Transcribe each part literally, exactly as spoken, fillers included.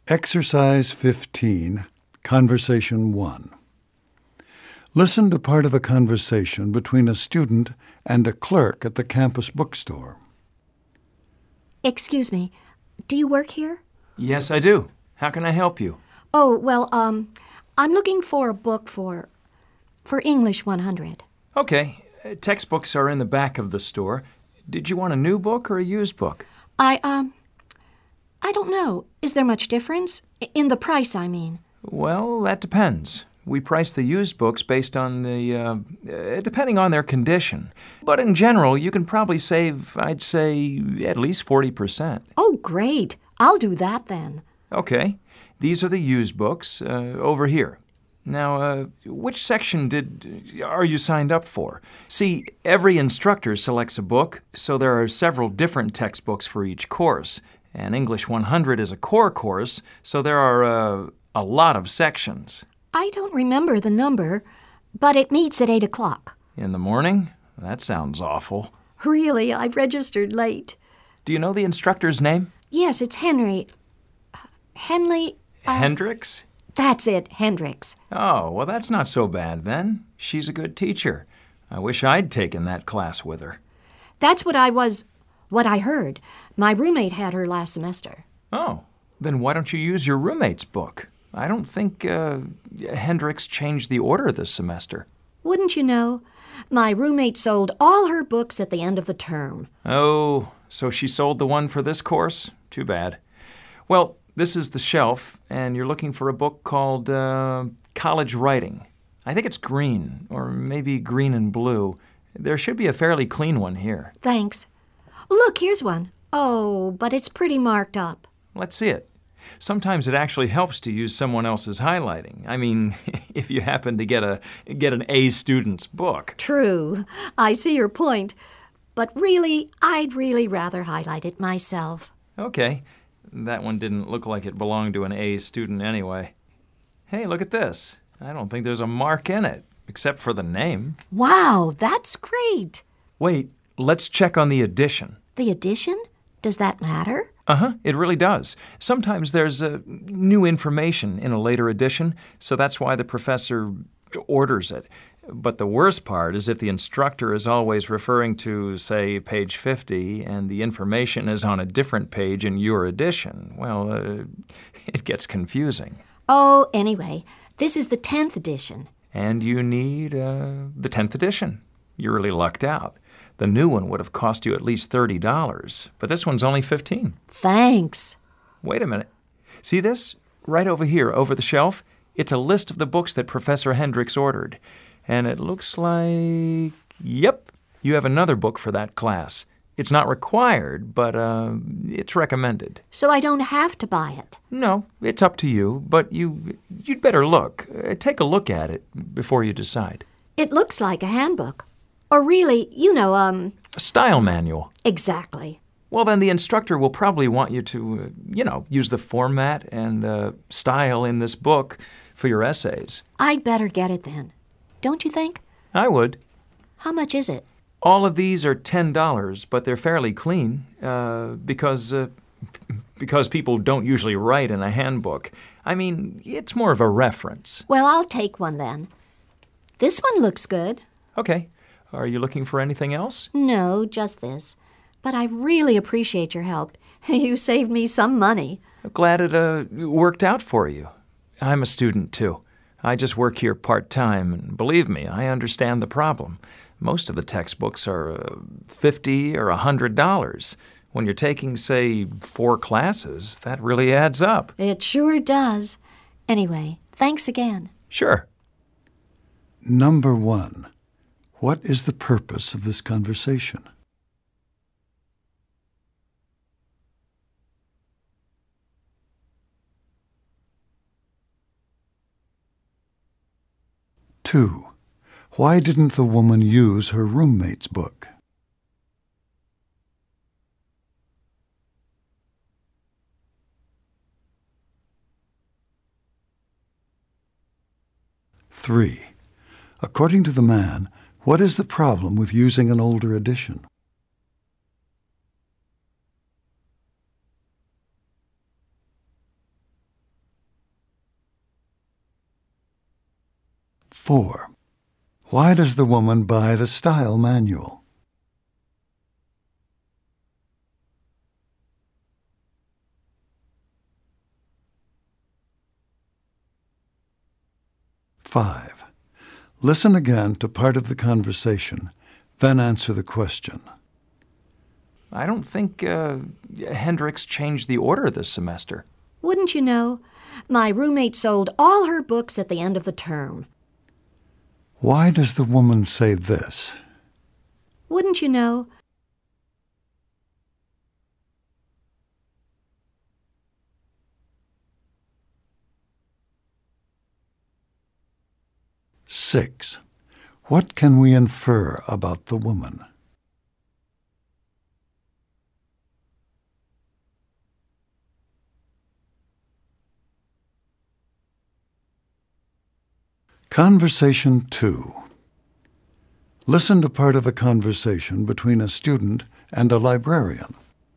Exercise fifteen, Conversation one. Listen to part of a conversation between a student and a clerk at the campus bookstore. Excuse me, do you work here? Yes, I do. How can I help you? Oh, well, um, I'm looking for a book for, for English one hundred. Okay. Uh, textbooks are in the back of the store. Did you want a new book or a used book? I, um, I don't know. Is there much difference? In the price, I mean. Well, that depends. We price the used books based on the, uh, uh, depending on their condition. But in general, you can probably save, I'd say, at least forty percent. Oh, great. I'll do that then. Okay. These are the used books, uh, over here. Now, uh, which section did are you signed up for? See, every instructor selects a book, so there are several different textbooks for each course. And English one hundred is a core course, so there are uh, a lot of sections. I don't remember the number, but it meets at eight o'clock. In the morning? That sounds awful. Really, I've registered late. Do you know the instructor's name? Yes, it's Henry. Uh, Henley... Uh, Hendricks? That's it, Hendricks. Oh, well, that's not so bad then. She's a good teacher. I wish I'd taken that class with her. That's what I was... what I heard. My roommate had her last semester. Oh, then why don't you use your roommate's book? I don't think uh, Hendricks changed the order this semester. Wouldn't you know? My roommate sold all her books at the end of the term. Oh, so she sold the one for this course? Too bad. Well, this is the shelf, and you're looking for a book called uh, College Writing. I think it's green, or maybe green and blue. There should be a fairly clean one here. Thanks. Look, here's one. Oh, but it's pretty marked up. Let's see it. Sometimes it actually helps to use someone else's highlighting. I mean, if you happen to get a get an A student's book. True. I see your point. But really, I'd really rather highlight it myself. Okay. That one didn't look like it belonged to an A student anyway. Hey, look at this. I don't think there's a mark in it, except for the name. Wow, that's great. Wait, let's check on the edition. The edition? Does that matter? Uh-huh, it really does. Sometimes there's uh, new information in a later edition, so that's why the professor orders it. But the worst part is if the instructor is always referring to, say, page fifty, and the information is on a different page in your edition. Well, uh, it gets confusing. Oh, anyway, this is the tenth edition. And you need uh, the tenth edition. You're really lucked out. The new one would have cost you at least thirty dollars, but this one's only fifteen dollars. Thanks. Wait a minute. See this? Right over here, over the shelf? It's a list of the books that Professor Hendricks ordered. And it looks like, yep, you have another book for that class. It's not required, but uh, it's recommended. So I don't have to buy it? No, it's up to you, but you, you'd better look. Uh, take a look at it before you decide. It looks like a handbook. Or really, you know, um... a style manual. Exactly. Well, then the instructor will probably want you to, uh, you know, use the format and uh, style in this book for your essays. I'd better get it then. Don't you think? I would. How much is it? All of these are ten dollars, but they're fairly clean uh, because, uh, because people don't usually write in a handbook. I mean, it's more of a reference. Well, I'll take one then. This one looks good. Okay. Are you looking for anything else? No, just this. But I really appreciate your help. You saved me some money. Glad it uh, worked out for you. I'm a student, too. I just work here part-time, and believe me, I understand the problem. Most of the textbooks are uh, fifty dollars or one hundred dollars. When you're taking, say, four classes, that really adds up. It sure does. Anyway, thanks again. Sure. Number one. What is the purpose of this conversation? Two. Why didn't the woman use her roommate's book? Three. According to the man, what is the problem with using an older edition? Four. Why does the woman buy the style manual? Five. Listen again to part of the conversation, then answer the question. I don't think uh, Hendrix changed the order this semester. Wouldn't you know? My roommate sold all her books at the end of the term. Why does the woman say this? Wouldn't you know? Six. What can we infer about the woman? Conversation two. Listen to part of a conversation between a student and a librarian.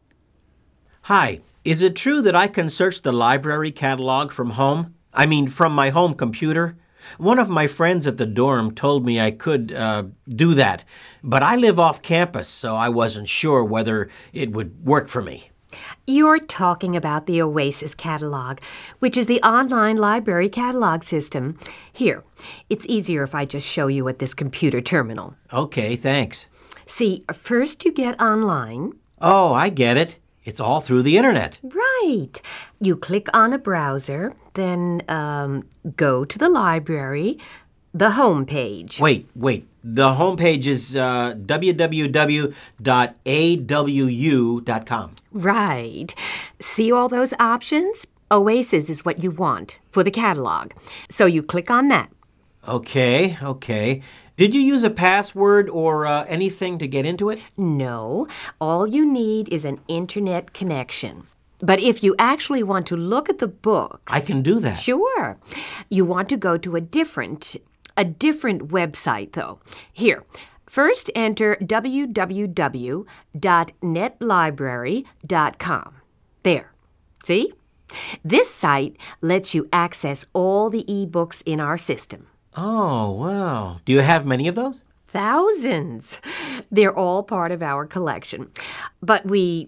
Hi, is it true that I can search the library catalog from home? I mean, from my home computer? One of my friends at the dorm told me I could uh, do that, but I live off campus, so I wasn't sure whether it would work for me. You're talking about the Oasis catalog, which is the online library catalog system. Here, it's easier if I just show you at this computer terminal. Okay, thanks. See, first you get online. Oh, I get it. It's all through the internet. Right. You click on a browser, then um, go to the library, the home page. Wait, wait. The home page is uh, w w w dot a w u dot com. Right. See all those options? Oasis is what you want for the catalog. So you click on that. Okay, okay. Did you use a password or uh, anything to get into it? No. All you need is an internet connection. But if you actually want to look at the books... I can do that. Sure. You want to go to a different... A different website, though. Here, first enter w w w dot net library dot com. There. See? This site lets you access all the e-books in our system. Oh, wow. Do you have many of those? Thousands. They're all part of our collection. But we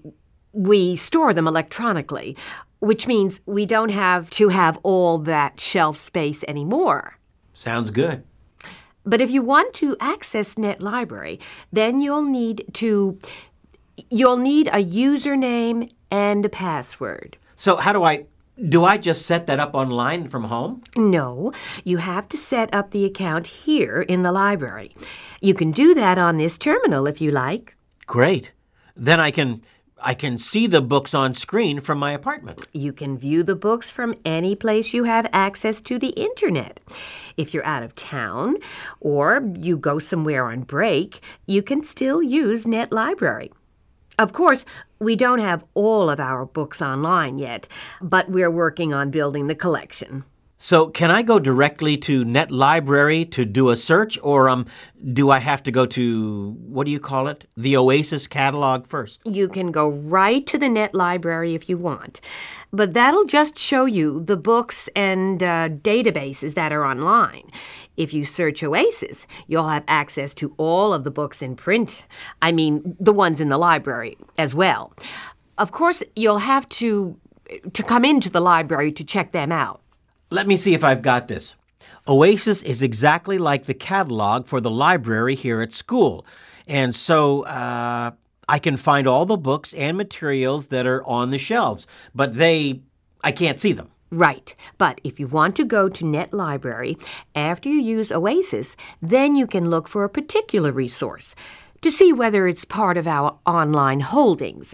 we store them electronically, which means we don't have to have all that shelf space anymore. Sounds good. But if you want to access NetLibrary, then you'll need to you'll need a username and a password. So how do I do I just set that up online from home? No, you have to set up the account here in the library. You can do that on this terminal if you like. Great. Then I can I can see the books on screen from my apartment. You can view the books from any place you have access to the internet. If you're out of town or you go somewhere on break, you can still use NetLibrary. Of course, we don't have all of our books online yet, but we're working on building the collection. So can I go directly to NetLibrary to do a search, or um, do I have to go to, what do you call it, the Oasis catalog first? You can go right to the NetLibrary if you want, but that'll just show you the books and uh, databases that are online. If you search Oasis, you'll have access to all of the books in print. I mean, the ones in the library as well. Of course, you'll have to, to come into the library to check them out. Let me see if I've got this. Oasis is exactly like the catalog for the library here at school. And so uh, I can find all the books and materials that are on the shelves, but they, I can't see them. Right. But if you want to go to NetLibrary, after you use Oasis, then you can look for a particular resource to see whether it's part of our online holdings.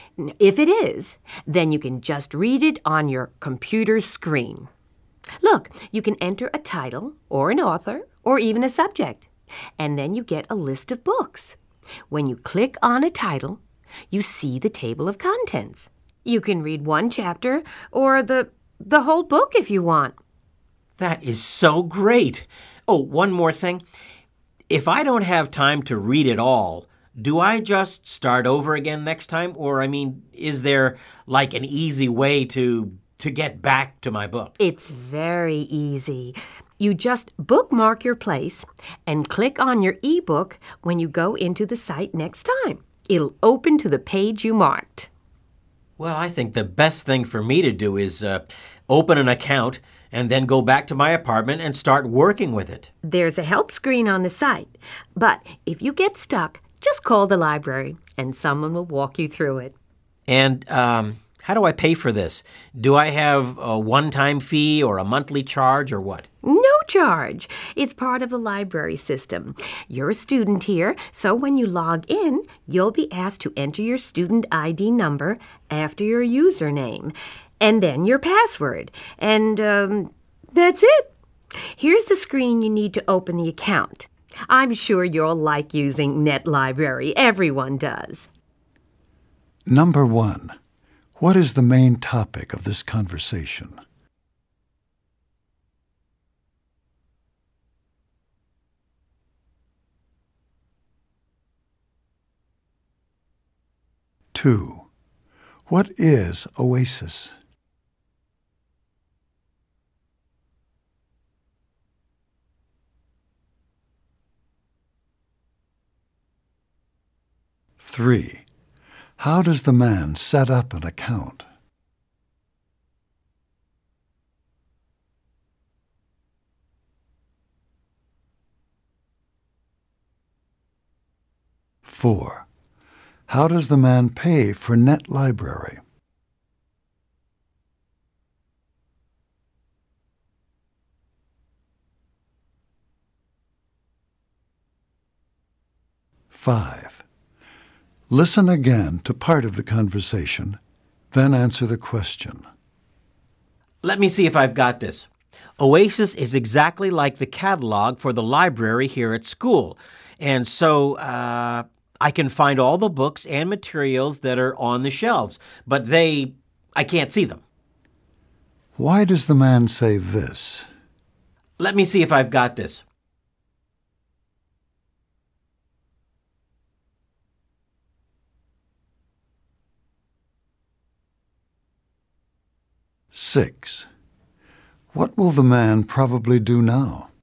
If it is, then you can just read it on your computer screen. Look, you can enter a title or an author or even a subject, and then you get a list of books. When you click on a title, you see the table of contents. You can read one chapter or the, the whole book if you want. That is so great. Oh, one more thing. If I don't have time to read it all, do I just start over again next time? Or, I mean, is there like an easy way to... to get back to my book? It's very easy. You just bookmark your place and click on your ebook when you go into the site next time. It'll open to the page you marked. Well, I think the best thing for me to do is uh, open an account and then go back to my apartment and start working with it. There's a help screen on the site, but if you get stuck, just call the library and someone will walk you through it. And um, how do I pay for this? Do I have a one-time fee or a monthly charge or what? No charge. It's part of the library system. You're a student here, so when you log in, you'll be asked to enter your student I D number after your username, and then your password. And um, that's it. Here's the screen you need to open the account. I'm sure you'll like using NetLibrary. Everyone does. Number one. What is the main topic of this conversation? Two. What is Oasis? Three. How does the man set up an account? Four. How does the man pay for NetLibrary? Five. Listen again to part of the conversation, then answer the question. Let me see if I've got this. Oasis is exactly like the catalog for the library here at school. And so uh, I can find all the books and materials that are on the shelves, but they, I can't see them. Why does the man say this? Let me see if I've got this. Six. What will the man probably do now?